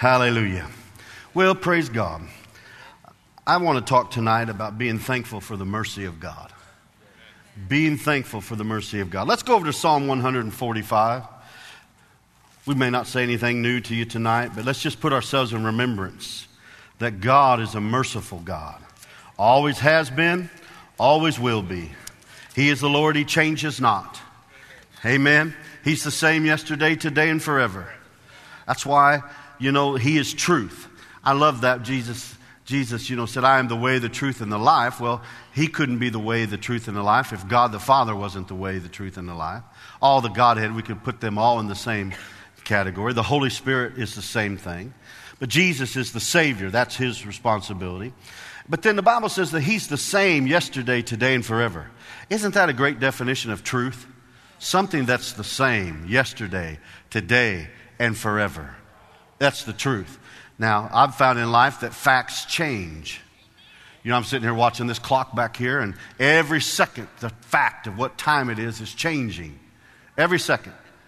Hallelujah. Well, praise God. I want to talk tonight about being thankful for the mercy of God. Being thankful for the mercy of God. Let's go over to Psalm 145. We may not say anything new to you tonight, but let's just put ourselves in remembrance that God is a merciful God. Always has been, always will be. He is the Lord, He changes not. Amen. He's the same yesterday, today, and forever. That's why, He is truth. I love that Jesus, said, I am the way, the truth, and the life. Well, He couldn't be the way, the truth, and the life if God the Father wasn't the way, the truth, and the life. All the Godhead, we could put them all in the same category. The Holy Spirit is the same thing. But Jesus is the Savior. That's His responsibility. But then the Bible says that He's the same yesterday, today, and forever. Isn't that a great definition of truth? Something that's the same yesterday, today, and forever. That's the truth. Now, I've found in life that facts change. I'm sitting here watching this clock back here, and every second the fact of what time it is changing. Every second.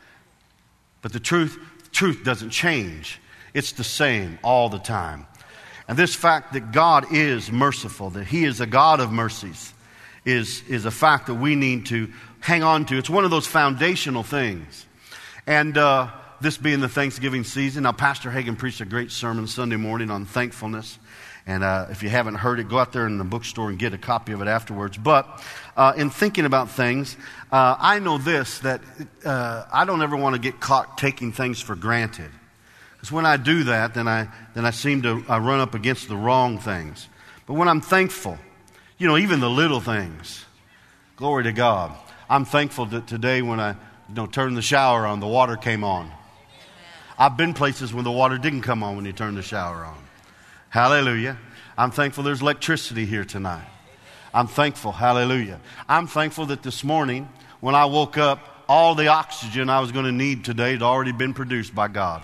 But the truth doesn't change. It's the same all the time. And this fact that God is merciful, that He is a God of mercies, is a fact that we need to hang on to. It's one of those foundational things. And this being the Thanksgiving season, now Pastor Hagin preached a great sermon Sunday morning on thankfulness. And if you haven't heard it, go out there in the bookstore and get a copy of it afterwards. But in thinking about things, I know this, that I don't ever want to get caught taking things for granted. Because when I do that, then I seem to run up against the wrong things. But when I'm thankful, even the little things, glory to God. I'm thankful that today when I turned the shower on, the water came on. I've been places when the water didn't come on when you turned the shower on. Hallelujah. I'm thankful there's electricity here tonight. I'm thankful. Hallelujah. I'm thankful that this morning when I woke up, all the oxygen I was going to need today had already been produced by God.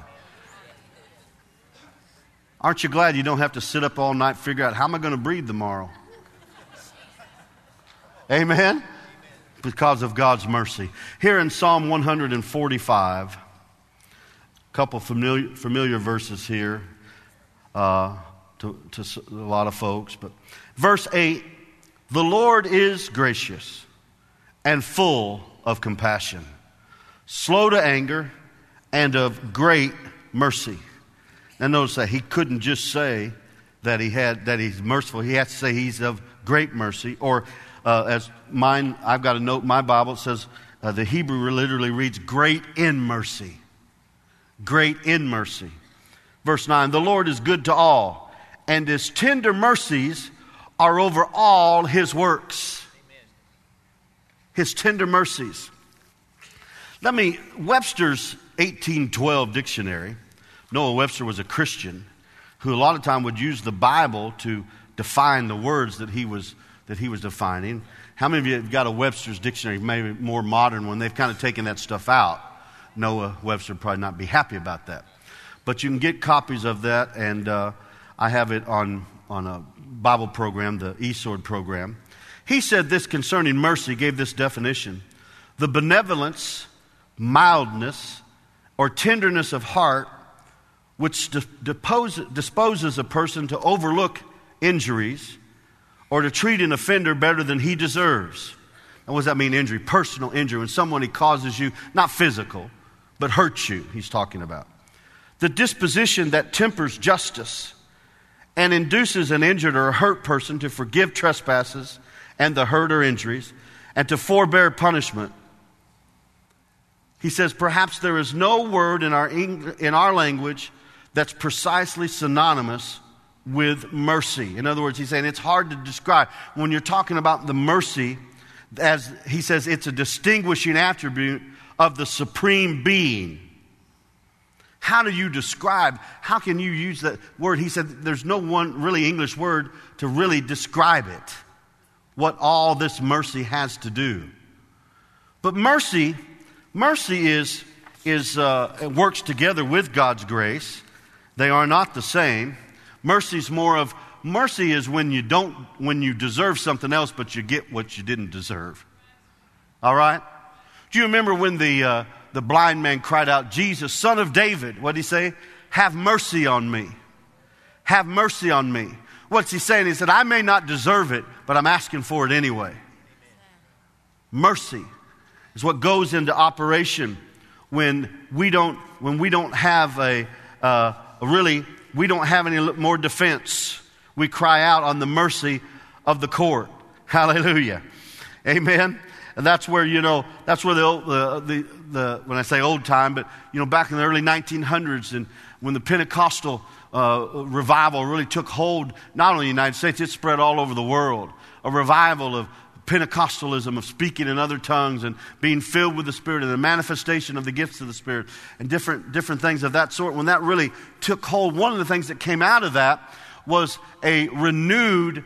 Aren't you glad you don't have to sit up all night and figure out how am I going to breathe tomorrow? Amen? Because of God's mercy. Here in Psalm 145, a couple familiar verses here to a lot of folks. But verse 8, the Lord is gracious and full of compassion, slow to anger, and of great mercy. Now notice that he couldn't just say that he's merciful. He has to say he's of great mercy. Or I've got a note in my Bible. It says the Hebrew literally reads great in mercy. Great in mercy. Verse 9, the Lord is good to all, and His tender mercies are over all His works. Amen. His tender mercies. Webster's 1812 dictionary. Noah Webster was a Christian who a lot of time would use the Bible to define the words that he was defining. How many of you have got a Webster's dictionary, maybe a more modern one? They've kind of taken that stuff out. Noah Webster would probably not be happy about that. But you can get copies of that, and I have it on a Bible program, the eSword program. He said this concerning mercy, gave this definition: the benevolence, mildness, or tenderness of heart which disposes a person to overlook injuries or to treat an offender better than he deserves. And what does that mean, injury? Personal injury. When someone causes you, not physical, but hurts you, he's talking about. The disposition that tempers justice and induces an injured or a hurt person to forgive trespasses and the hurt or injuries and to forbear punishment. He says, perhaps there is no word in our language that's precisely synonymous with mercy. In other words, he's saying it's hard to describe. When you're talking about the mercy, as he says, it's a distinguishing attribute of the supreme being. How do you describe, how can you use that word? He said there's no one really English word to really describe it, what all this mercy has to do. But mercy works together with God's grace. They are not the same. Mercy is when you deserve something else, but you get what you didn't deserve. All right? Do you remember when the blind man cried out, Jesus, Son of David, what did he say? have mercy on me. Have mercy on me. What's he saying? He said, I may not deserve it, but I'm asking for it anyway. Mercy is what goes into operation when we don't have we don't have any more defense. We cry out on the mercy of the court. Hallelujah. Amen. And that's where, that's where the when I say old time, but, back in the early 1900s, and when the Pentecostal revival really took hold, not only in the United States, it spread all over the world. A revival of Pentecostalism, of speaking in other tongues and being filled with the Spirit and the manifestation of the gifts of the Spirit and different things of that sort. When that really took hold, one of the things that came out of that was a renewed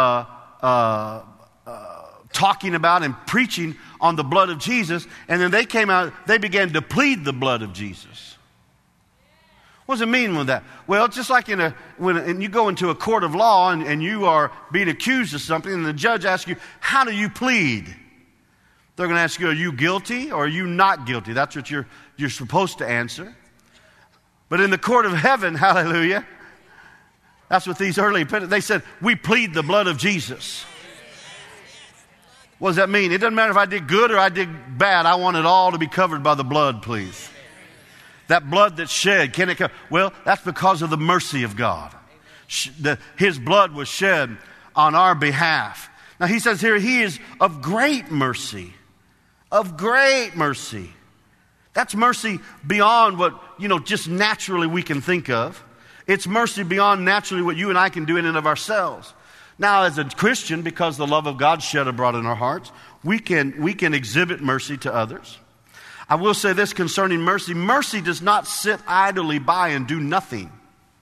talking about and preaching on the blood of Jesus. And then they began to plead the blood of Jesus. What does it mean with that? Well, it's just like when you go into a court of law and you are being accused of something, and the judge asks you, how do you plead? They're going to ask you, are you guilty or are you not guilty? That's what you're supposed to answer. But in the court of heaven, hallelujah, that's what they said, we plead the blood of Jesus. What does that mean? It doesn't matter if I did good or I did bad. I want it all to be covered by the blood, please. That blood that's shed, can it come? Well, that's because of the mercy of God. His blood was shed on our behalf. Now he says here, he is of great mercy. Of great mercy. That's mercy beyond what, just naturally we can think of. It's mercy beyond naturally what you and I can do in and of ourselves. Now, as a Christian, because the love of God shed abroad in our hearts, we can exhibit mercy to others. I will say this concerning mercy. Mercy does not sit idly by and do nothing.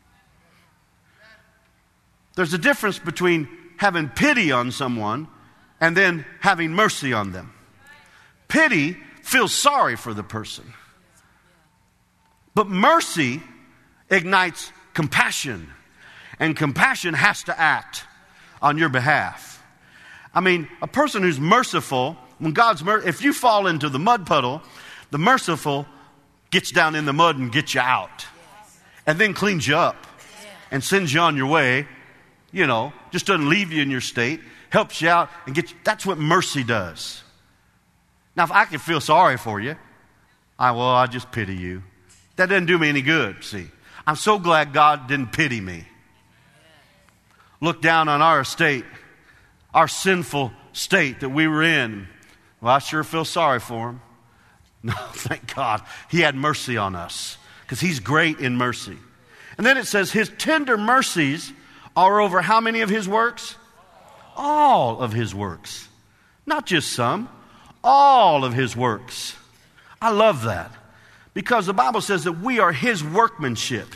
There's a difference between having pity on someone and then having mercy on them. Pity feels sorry for the person. But mercy ignites compassion. And compassion has to act on your behalf. I mean, a person who's merciful, when if you fall into the mud puddle, the merciful gets down in the mud and gets you out. And then cleans you up and sends you on your way. Just doesn't leave you in your state. Helps you out and gets you. That's what mercy does. Now, if I can feel sorry for you, I just pity you. That doesn't do me any good, see. I'm so glad God didn't pity me. Look down on our estate, our sinful state that we were in. Well, I sure feel sorry for him. No, thank God. He had mercy on us because he's great in mercy. And then it says his tender mercies are over how many of his works? All of his works. Not just some. All of his works. I love that because the Bible says that we are his workmanship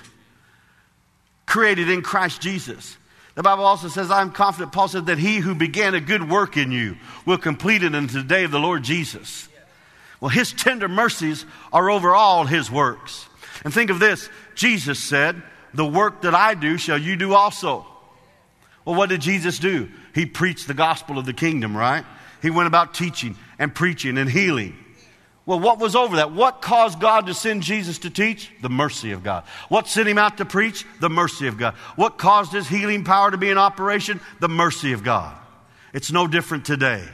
created in Christ Jesus. The Bible also says, I'm confident, Paul said, that he who began a good work in you will complete it unto the day of the Lord Jesus. Well, his tender mercies are over all his works. And think of this. Jesus said, the work that I do shall you do also. Well, what did Jesus do? He preached the gospel of the kingdom, right? He went about teaching and preaching and healing. Well, what was over that? What caused God to send Jesus to teach? The mercy of God. What sent him out to preach? The mercy of God. What caused his healing power to be in operation? The mercy of God. It's no different today.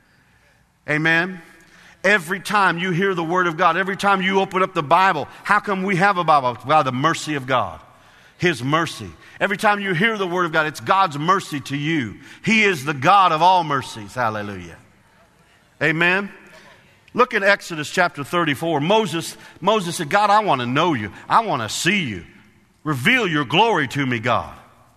Amen? Every time you hear the word of God, every time you open up the Bible, how come we have a Bible? By the mercy of God. His mercy. Every time you hear the word of God, it's God's mercy to you. He is the God of all mercies. Hallelujah. Amen? Look at Exodus chapter 34. Moses said, God, I want to know you. I want to see you. Reveal your glory to me, God.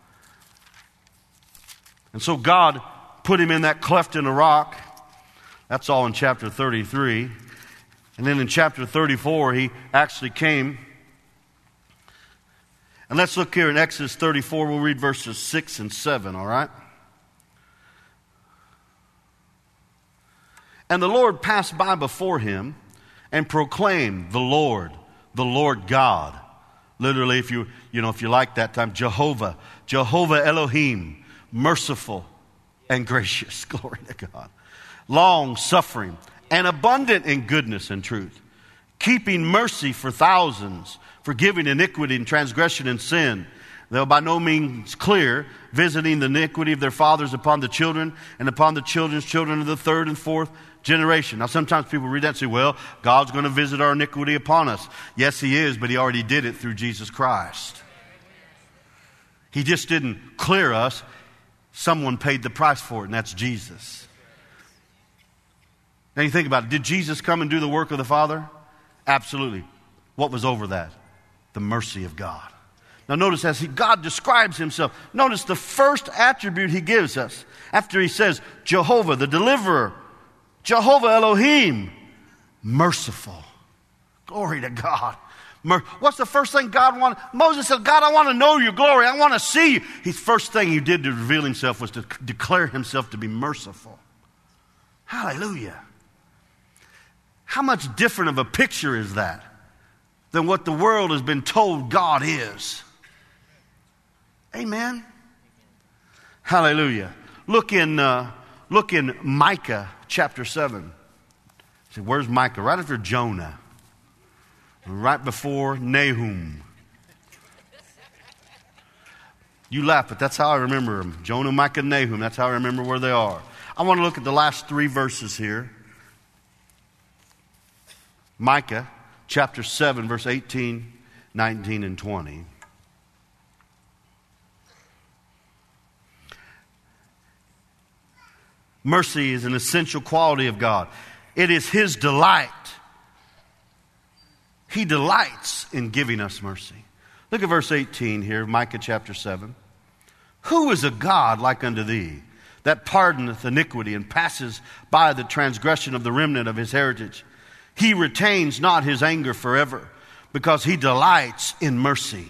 And so God put him in that cleft in the rock. That's all in chapter 33. And then in chapter 34, he actually came. And let's look here in Exodus 34. We'll read verses 6 and 7, all right? And the Lord passed by before him and proclaimed, the Lord God. Literally, if you like that time, Jehovah Elohim, merciful and gracious. Glory to God. Long suffering and abundant in goodness and truth, keeping mercy for thousands, forgiving iniquity and transgression and sin, though by no means clear, visiting the iniquity of their fathers upon the children and upon the children's children of the third and fourth generation. Now sometimes people read that and say, well, God's going to visit our iniquity upon us. Yes, He is, but He already did it through Jesus Christ. He just didn't clear us. Someone paid the price for it, and that's Jesus. Now you think about it. Did Jesus come and do the work of the Father? Absolutely. What was over that? The mercy of God. Now notice as God describes Himself, notice the first attribute He gives us after He says, Jehovah, the deliverer, Jehovah Elohim, merciful. Glory to God. What's the first thing God wanted? Moses said, God, I want to know your glory. I want to see you. His first thing He did to reveal Himself was to declare Himself to be merciful. Hallelujah. How much different of a picture is that than what the world has been told God is? Amen. Hallelujah. Look in Micah chapter 7. See, where's Micah? Right after Jonah. Right before Nahum. You laugh, but that's how I remember them. Jonah, Micah, Nahum. That's how I remember where they are. I want to look at the last 3 verses here. Micah chapter 7, verse 18, 19, and 20. Mercy is an essential quality of God. It is His delight. He delights in giving us mercy. Look at verse 18 here, Micah chapter 7. Who is a God like unto thee, that pardoneth iniquity and passes by the transgression of the remnant of His heritage? He retains not His anger forever, because He delights in mercy.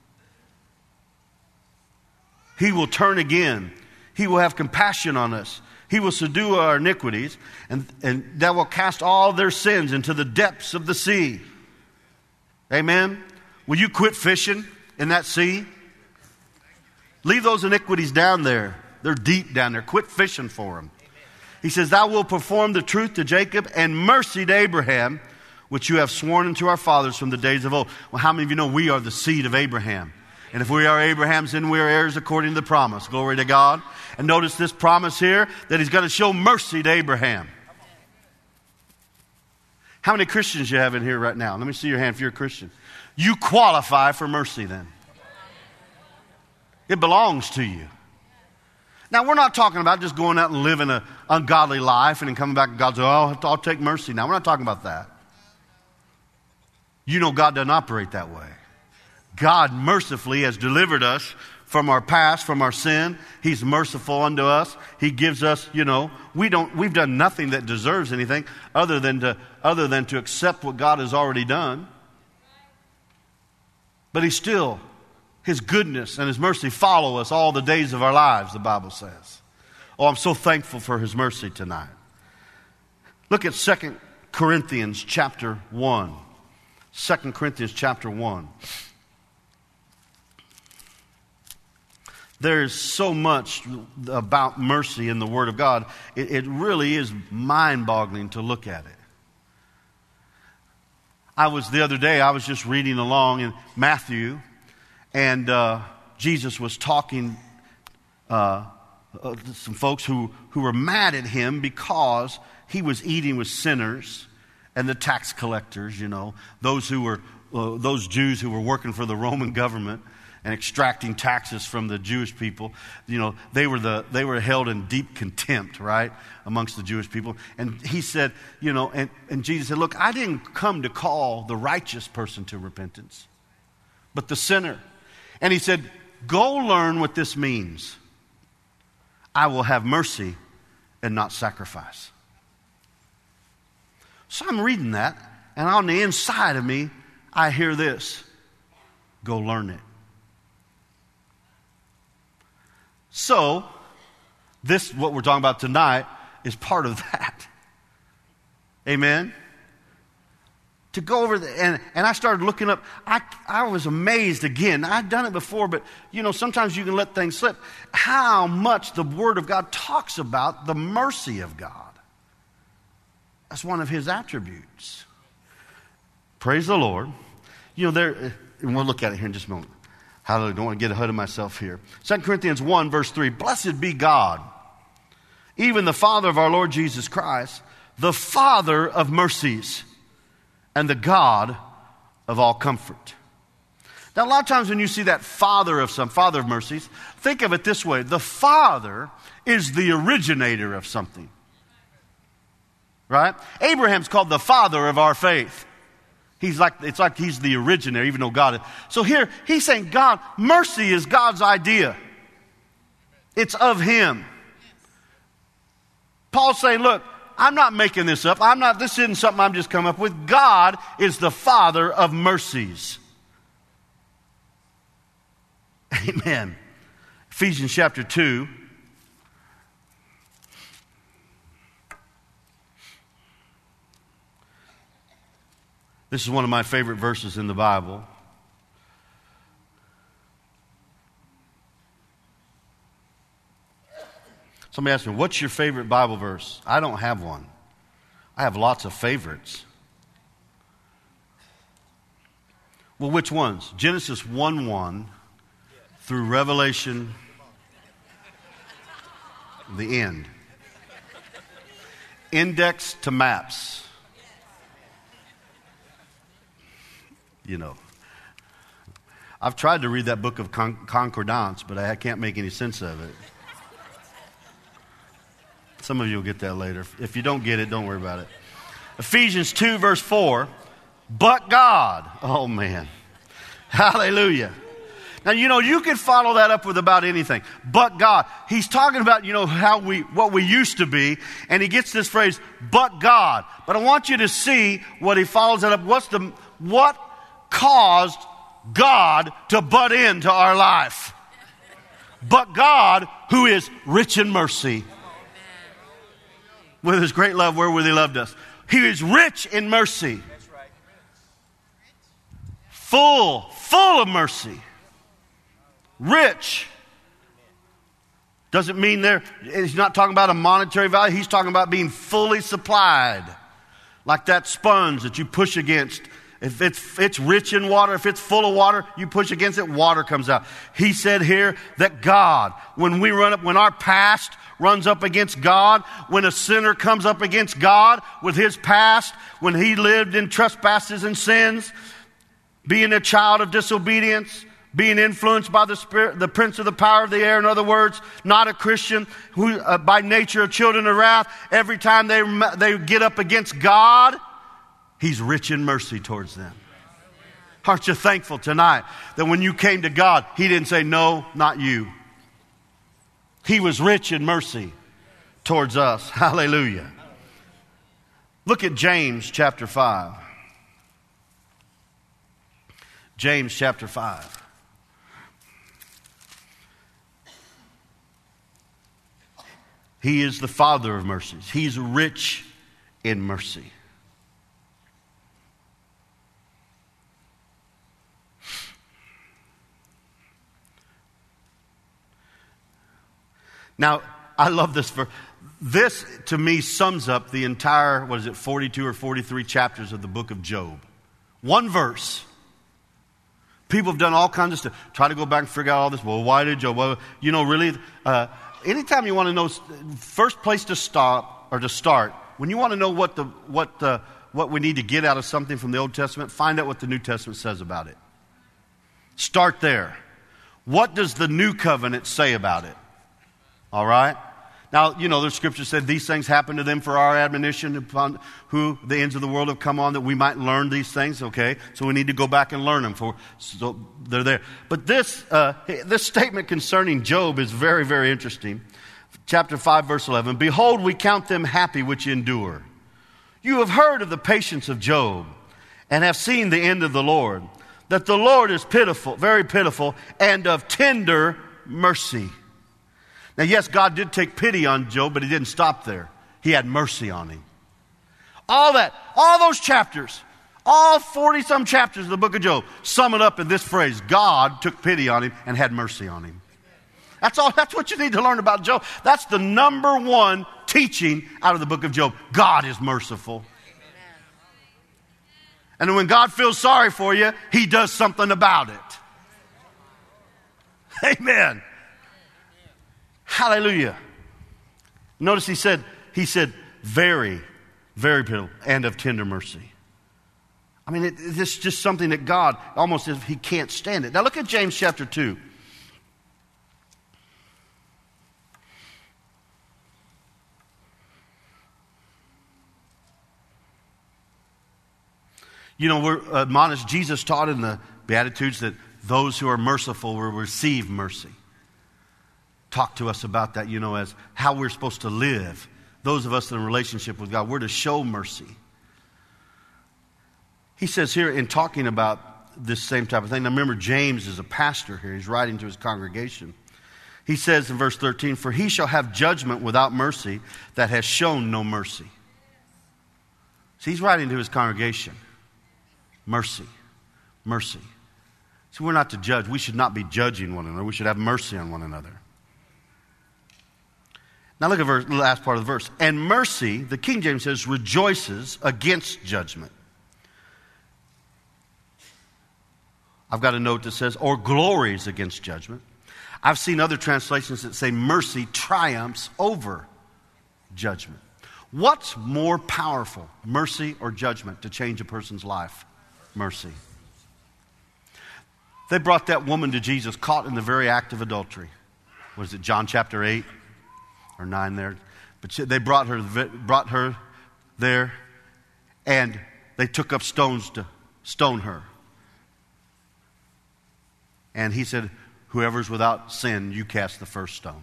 He will turn again. He will have compassion on us. He will subdue our iniquities, and that will cast all their sins into the depths of the sea. Amen? Will you quit fishing in that sea? Leave those iniquities down there. They're deep down there. Quit fishing for them. He says, thou wilt perform the truth to Jacob and mercy to Abraham, which you have sworn unto our fathers from the days of old. Well, how many of you know we are the seed of Abraham? And if we are Abraham's, then we are heirs according to the promise. Glory to God. And notice this promise here, that He's going to show mercy to Abraham. How many Christians you have in here right now? Let me see your hand if you're a Christian. You qualify for mercy then. It belongs to you. Now, we're not talking about just going out and living an ungodly life and then coming back and God says, oh, I'll take mercy now. We're not talking about that. You know God doesn't operate that way. God mercifully has delivered us from our past, from our sin. He's merciful unto us. He gives us, we've done nothing that deserves anything other than to accept what God has already done. But His goodness and His mercy follow us all the days of our lives, the Bible says. Oh, I'm so thankful for His mercy tonight. Look at 2 Corinthians chapter 1. 2 Corinthians chapter 1. There is so much about mercy in the Word of God. It really is mind-boggling to look at it. The other day, I was just reading along in Matthew, and Jesus was talking to some folks who were mad at Him because He was eating with sinners and the tax collectors, those Jews who were working for the Roman government and extracting taxes from the Jewish people. They were held in deep contempt, right, amongst the Jewish people. And He said, and Jesus said, look, I didn't come to call the righteous person to repentance, but the sinner. And He said, go learn what this means. I will have mercy and not sacrifice. So I'm reading that, and on the inside of me, I hear this: go learn it. So, what we're talking about tonight is part of that. Amen? To go over and I started looking up. I was amazed again. I'd done it before, but sometimes you can let things slip. How much the Word of God talks about the mercy of God. That's one of His attributes. Praise the Lord. You know, there, and we'll look at it here in just a moment. Hallelujah. Don't want to get ahead of myself here. 2 Corinthians 1, verse 3. Blessed be God, even the Father of our Lord Jesus Christ, the Father of mercies and the God of all comfort. Now, a lot of times when you see that Father of mercies, think of it this way. The Father is the originator of something. Right? Abraham's called the father of our faith. It's like he's the originator, even though God is. So here, he's saying God, mercy is God's idea. It's of Him. Paul's saying, look, I'm not making this up. This isn't something I'm just coming up with. God is the Father of mercies. Amen. Ephesians chapter 2. This is one of my favorite verses in the Bible. Somebody asked me, what's your favorite Bible verse? I don't have one. I have lots of favorites. Well, which ones? Genesis 1:1 through Revelation, the end. Index to maps. You know, I've tried to read that book of concordance, but I can't make any sense of it. Some of you will get that later. If you don't get it, don't worry about it. Ephesians 2, verse 4, but God. Oh, man. Hallelujah. Now, you know, you can follow that up with about anything. But God. He's talking about, you know, what we used to be, and he gets this phrase, but God. But I want you to see what he follows it up. What caused God to butt into our life? But God, who is rich in mercy, with his great love wherewith he loved us. He is rich in mercy. Full of mercy. Rich. Doesn't mean he's not talking about a monetary value. He's talking about being fully supplied. Like that sponge that you push against. If it's rich in water, if it's full of water, you push against it, water comes out. He said here that God, when our past runs up against God, when a sinner comes up against God with his past, when he lived in trespasses and sins, being a child of disobedience, being influenced by the Spirit, the prince of the power of the air, in other words, not a Christian, who by nature are children of wrath, every time they get up against God, He's rich in mercy towards them. Aren't you thankful tonight that when you came to God, He didn't say, no, not you. He was rich in mercy towards us. Hallelujah. Look at James chapter 5. James chapter 5. He is the Father of mercies. He's rich in mercy. Now, I love this verse. This, to me, sums up the entire, 42 or 43 chapters of the book of Job. One verse. People have done all kinds of stuff. Try to go back and figure out all this. Well, why did Job? Well, you know, really, anytime you want to know, first place to stop or to start, when you want to know what we need to get out of something from the Old Testament, find out what the New Testament says about it. Start there. What does the New Covenant say about it? All right? Now, you know, the scripture said these things happen to them for our admonition, upon who the ends of the world have come on, that we might learn these things, okay? So we need to go back and learn them, so they're there. But this statement concerning Job is very, very interesting. Chapter 5, verse 11. Behold, we count them happy which endure. You have heard of the patience of Job, and have seen the end of the Lord, that the Lord is pitiful, very pitiful, and of tender mercy. Now, yes, God did take pity on Job, but He didn't stop there. He had mercy on him. All those chapters, all 40-some chapters of the book of Job, sum it up in this phrase: God took pity on him and had mercy on him. That's all. That's what you need to learn about Job. That's the number one teaching out of the book of Job. God is merciful. And when God feels sorry for you, He does something about it. Amen. Hallelujah. Notice he said, very, very pitiful and of tender mercy. I mean, it's just something that God almost as if He can't stand it. Now look at James chapter 2. You know, we're admonished, Jesus taught in the Beatitudes that those who are merciful will receive mercy. Talk to us about that, you know, as how we're supposed to live. Those of us in a relationship with God, we're to show mercy. He says here in talking about this same type of thing, now remember James is a pastor here. He's writing to his congregation. He says in verse 13, for he shall have judgment without mercy that has shown no mercy. So he's writing to his congregation. Mercy. Mercy. So we're not to judge. We should not be judging one another. We should have mercy on one another. Now look at the last part of the verse. And mercy, the King James says, rejoices against judgment. I've got a note that says, or glories against judgment. I've seen other translations that say mercy triumphs over judgment. What's more powerful, mercy or judgment, to change a person's life? Mercy. They brought that woman to Jesus caught in the very act of adultery. Was it John chapter 8 or 9 there? But they brought her there, and they took up stones to stone her. And he said, whoever's without sin, you cast the first stone.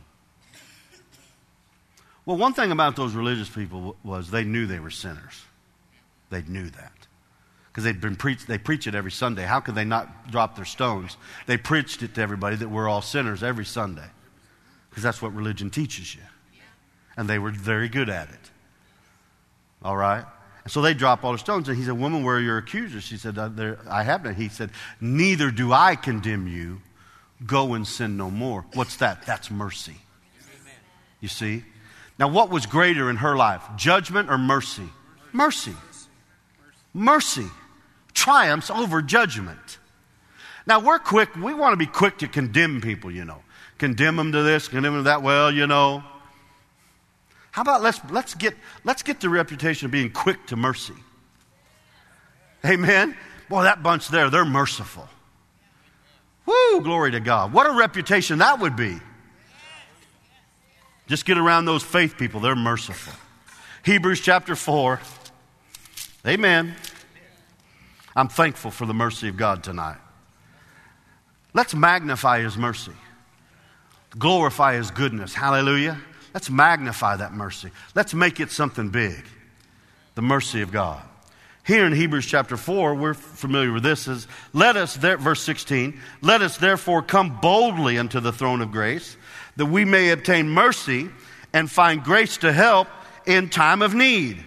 Well, one thing about those religious people was they knew they were sinners. They knew that. Because they preach it every Sunday. How could they not drop their stones? They preached it to everybody that we're all sinners every Sunday. Because that's what religion teaches you. And they were very good at it. All right? And so they drop all the stones. And he said, woman, where are your accusers? She said, I have none. He said, neither do I condemn you. Go and sin no more. What's that? That's mercy. Amen. You see? Now, what was greater in her life? Judgment or mercy? Mercy. Mercy triumphs over judgment. Now, we want to be quick to condemn people, you know. Condemn them to this, condemn them to that. Well, you know. How about let's get the reputation of being quick to mercy. Amen? Boy, that bunch there, they're merciful. Woo, glory to God. What a reputation that would be. Just get around those faith people, they're merciful. Hebrews chapter 4. Amen. I'm thankful for the mercy of God tonight. Let's magnify His mercy. Glorify His goodness. Hallelujah. Let's magnify that mercy. Let's make it something big. The mercy of God. Here in Hebrews chapter 4, we're familiar with this, is verse 16, let us therefore come boldly unto the throne of grace, that we may obtain mercy and find grace to help in time of need.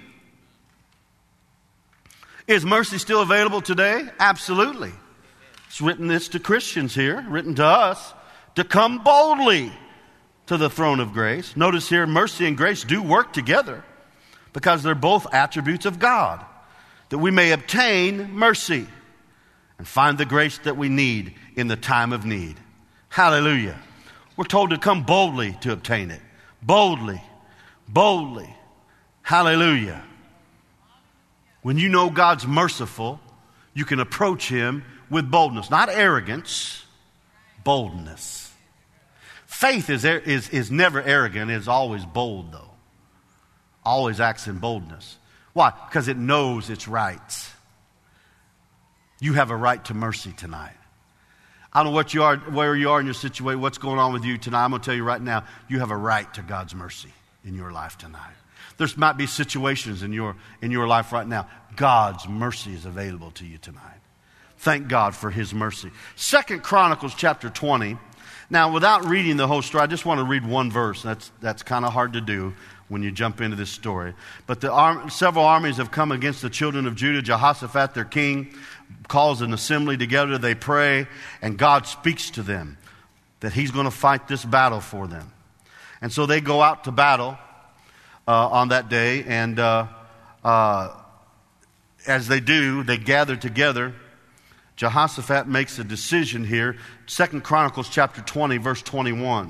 Is mercy still available today? Absolutely. It's written this to Christians here, written to us, to come boldly to the throne of grace. Notice here, mercy and grace do work together because they're both attributes of God, that we may obtain mercy and find the grace that we need in the time of need. Hallelujah. We're told to come boldly to obtain it. Boldly. Boldly. Hallelujah. When you know God's merciful, you can approach Him with boldness. Not arrogance, boldness. Faith is never arrogant. It's always bold, though. Always acts in boldness. Why? Because it knows its rights. You have a right to mercy tonight. I don't know where you are in your situation, what's going on with you tonight. I'm going to tell you right now, you have a right to God's mercy in your life tonight. There might be situations in your life right now. God's mercy is available to you tonight. Thank God for His mercy. 2 Chronicles chapter 20. Now, without reading the whole story, I just want to read one verse. That's kind of hard to do when you jump into this story. But several armies have come against the children of Judah. Jehoshaphat, their king, calls an assembly together. They pray, and God speaks to them that He's going to fight this battle for them. And so they go out to battle on that day, and as they do, they gather together. Jehoshaphat makes a decision here. 2 Chronicles chapter 20, verse 21.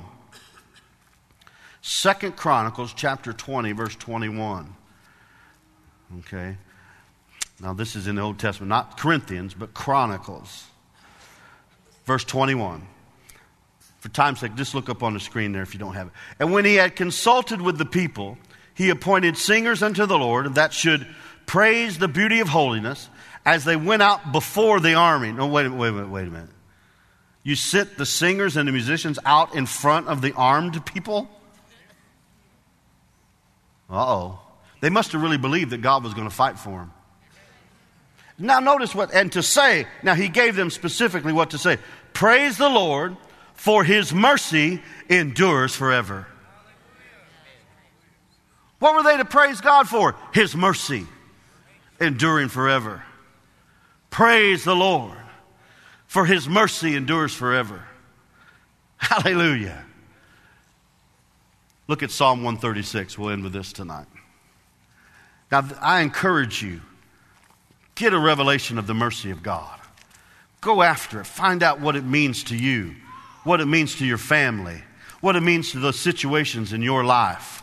2 Chronicles chapter 20, verse 21. Okay. Now this is in the Old Testament, not Corinthians, but Chronicles. Verse 21. For time's sake, just look up on the screen there if you don't have it. And when he had consulted with the people, he appointed singers unto the Lord that should praise the beauty of holiness as they went out before the army. No, wait a minute. You sit the singers and the musicians out in front of the armed people? Uh-oh. They must have really believed that God was going to fight for them. Now notice what, and to say, now he gave them specifically what to say. Praise the Lord, for his mercy endures forever. What were they to praise God for? His mercy enduring forever. Praise the Lord, for his mercy endures forever. Hallelujah. Look at Psalm 136. We'll end with this tonight. Now, I encourage you, get a revelation of the mercy of God. Go after it. Find out what it means to you, what it means to your family, what it means to those situations in your life.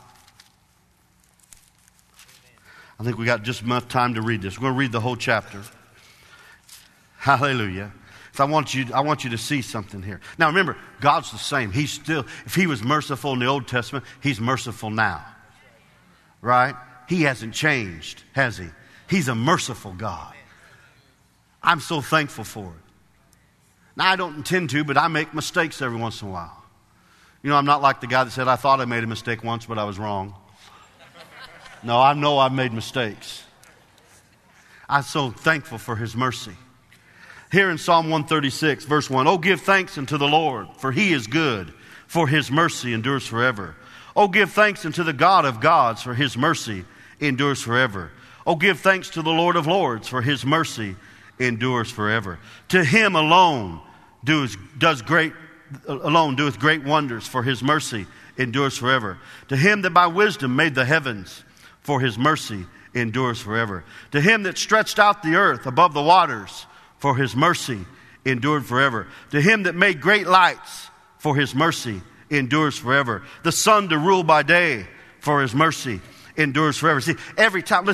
I think we got just enough time to read this. We're going to read the whole chapter. Hallelujah. So I want you to see something here. Now remember, God's the same. He's still, if he was merciful in the Old Testament, he's merciful now. Right? He hasn't changed, has he? He's a merciful God. I'm so thankful for it. Now, I don't intend to, but I make mistakes every once in a while. You know, I'm not like the guy that said, I thought I made a mistake once, but I was wrong. No, I know I've made mistakes. I'm so thankful for his mercy. Here in Psalm 136, verse 1, Oh, give thanks unto the Lord, for he is good, for his mercy endures forever. Oh, give thanks unto the God of gods, for his mercy endures forever. Oh, give thanks to the Lord of lords, for his mercy endures forever. To him alone doeth great wonders, for his mercy endures forever. To him that by wisdom made the heavens, for his mercy endures forever. To him that stretched out the earth above the waters, for his mercy endured forever. To him that made great lights, for his mercy endures forever. The sun to rule by day, for his mercy endures forever. See, every time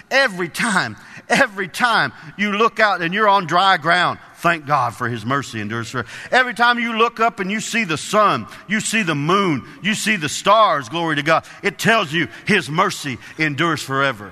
you look out and you're on dry ground, thank God for his mercy endures forever. Every time you look up and you see the sun, you see the moon, you see the stars, glory to God, it tells you his mercy endures forever.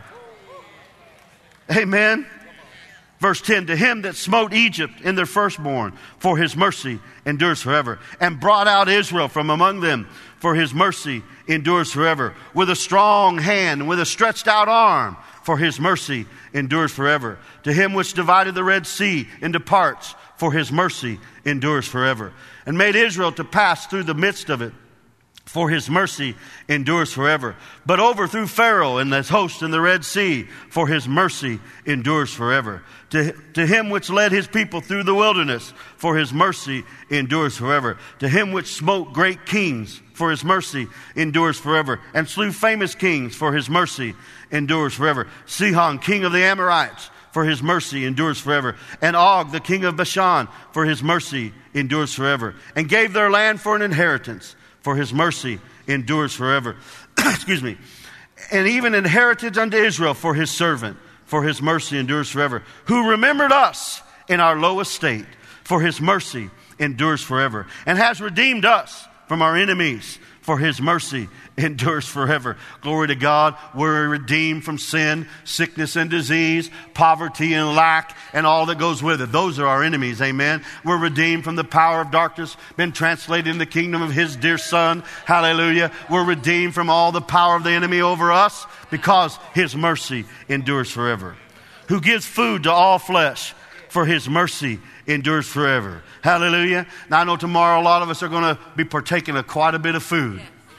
Amen. Verse 10, to him that smote Egypt in their firstborn, for his mercy endures forever, and brought out Israel from among them, for his mercy endures forever, with a strong hand and with a stretched out arm, for his mercy endures forever. To him which divided the Red Sea into parts, for his mercy endures forever, and made Israel to pass through the midst of it, for his mercy endures forever. But overthrew Pharaoh and his host in the Red Sea, for his mercy endures forever. To him which led his people through the wilderness, for his mercy endures forever. To him which smote great kings, for his mercy endures forever. And slew famous kings, for his mercy endures forever. Sihon, king of the Amorites, for his mercy endures forever. And Og, the king of Bashan, for his mercy endures forever. And gave their land for an inheritance, for his mercy endures forever. Excuse me. And even an heritage unto Israel for his servant, for his mercy endures forever. Who remembered us in our low estate, for his mercy endures forever. And has redeemed us from our enemies, for his mercy endures forever. Glory to God. We're redeemed from sin, sickness and disease, poverty and lack, and all that goes with it. Those are our enemies. Amen. We're redeemed from the power of darkness, been translated in the kingdom of his dear son. Hallelujah. We're redeemed from all the power of the enemy over us because his mercy endures forever. Who gives food to all flesh, for his mercy endures forever. Hallelujah. Now I know tomorrow a lot of us are going to be partaking of quite a bit of food.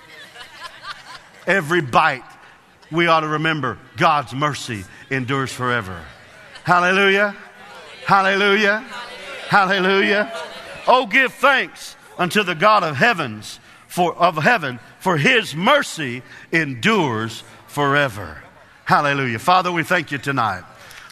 Every bite, we ought to remember God's mercy endures forever. Hallelujah. Hallelujah. Hallelujah. Oh, give thanks unto the God of heaven, for his mercy endures forever. Hallelujah. Father, we thank you tonight.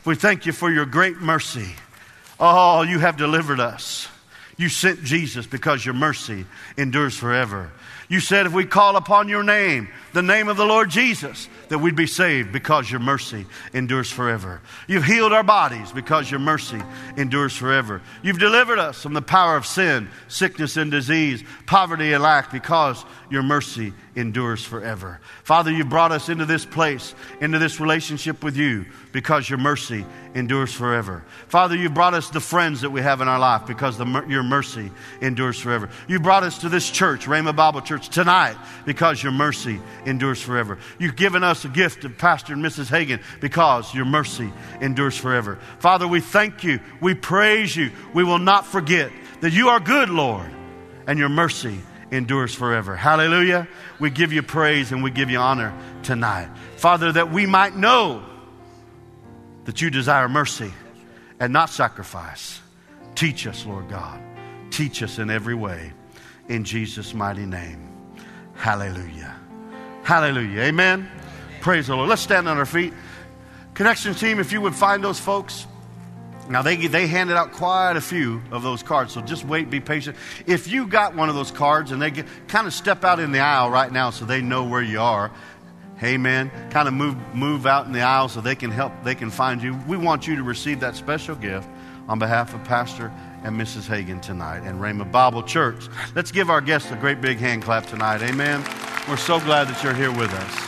We thank you for your great mercy. Oh, you have delivered us. You sent Jesus because your mercy endures forever. You said if we call upon your name, the name of the Lord Jesus, that we'd be saved because your mercy endures forever. You've healed our bodies because your mercy endures forever. You've delivered us from the power of sin, sickness and disease, poverty and lack because your mercy endures forever. Father, you brought us into this place, into this relationship with you because your mercy endures forever. Father, you brought us the friends that we have in our life because your mercy endures forever. You brought us to this church, Rhema Bible Church, tonight because your mercy endures forever. You've given us a gift of Pastor and Mrs. Hagin because your mercy endures forever. Father, we thank you. We praise you. We will not forget that you are good, Lord, and your mercy endures forever. Hallelujah. We give you praise and we give you honor tonight. Father, that we might know that you desire mercy and not sacrifice. Teach us, Lord God. Teach us in every way. In Jesus' mighty name. Hallelujah. Hallelujah. Amen. Praise the Lord. Let's stand on our feet. Connection team, if you would find those folks. Now, they handed out quite a few of those cards, so just wait, be patient. If you got one of those cards and they kind of step out in the aisle right now so they know where you are, amen, kind of move out in the aisle so they can help, they can find you. We want you to receive that special gift on behalf of Pastor and Mrs. Hagin tonight and Rhema Bible Church. Let's give our guests a great big hand clap tonight, amen. We're so glad that you're here with us.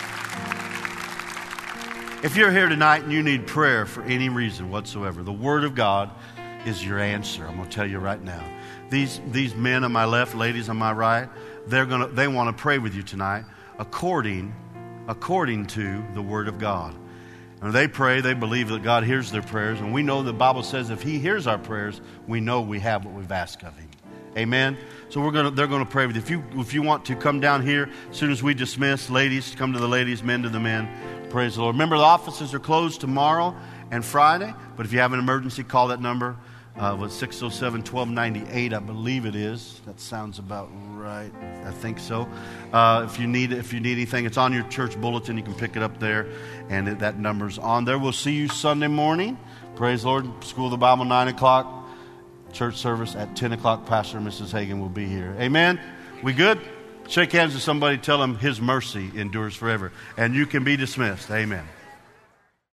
If you're here tonight and you need prayer for any reason whatsoever, the Word of God is your answer. I'm going to tell you right now. These men on my left, ladies on my right, they want to pray with you tonight according to the Word of God. And they pray, they believe that God hears their prayers, and we know the Bible says if He hears our prayers, we know we have what we've asked of Him. Amen. So they're going to pray with you. If you want to come down here as soon as we dismiss, ladies, come to the ladies, men to the men. Praise the Lord. Remember, the offices are closed tomorrow and Friday, but if you have an emergency, call that number with 607-1298, I believe it is. That sounds about right. I think so. If you need anything, it's on your church bulletin. You can pick it up there, and that number's on there. We'll see you Sunday morning. Praise the Lord. School of the Bible, 9 o'clock. Church service at 10 o'clock. Pastor and Mrs. Hagin will be here. Amen. We good? Shake hands with somebody. Tell them His mercy endures forever. And you can be dismissed. Amen.